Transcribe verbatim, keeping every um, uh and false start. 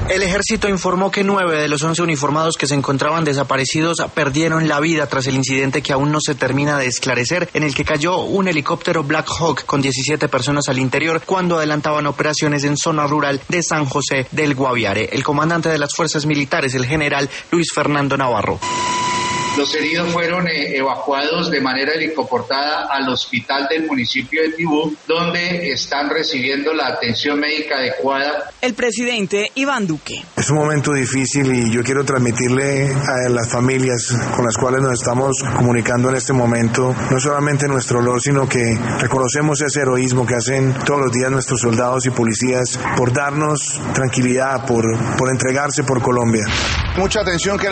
El ejército informó que nueve de los once uniformados que se encontraban desaparecidos perdieron la vida tras el incidente que aún no se termina de esclarecer, en el que cayó un helicóptero Black Hawk con diecisiete personas al interior cuando adelantaban operaciones en zona rural de San José del Guaviare. El comandante de las fuerzas militares, el general Luis Fernando Navarro. Los heridos fueron eh, evacuados de manera helicoportada al hospital del municipio de Tibú, donde están recibiendo la atención médica adecuada. El presidente Iván Duque. Es un momento difícil y yo quiero transmitirle a las familias con las cuales nos estamos comunicando en este momento, no solamente nuestro dolor, sino que reconocemos ese heroísmo que hacen todos los días nuestros soldados y policías por darnos tranquilidad, por, por entregarse por Colombia. Mucha atención que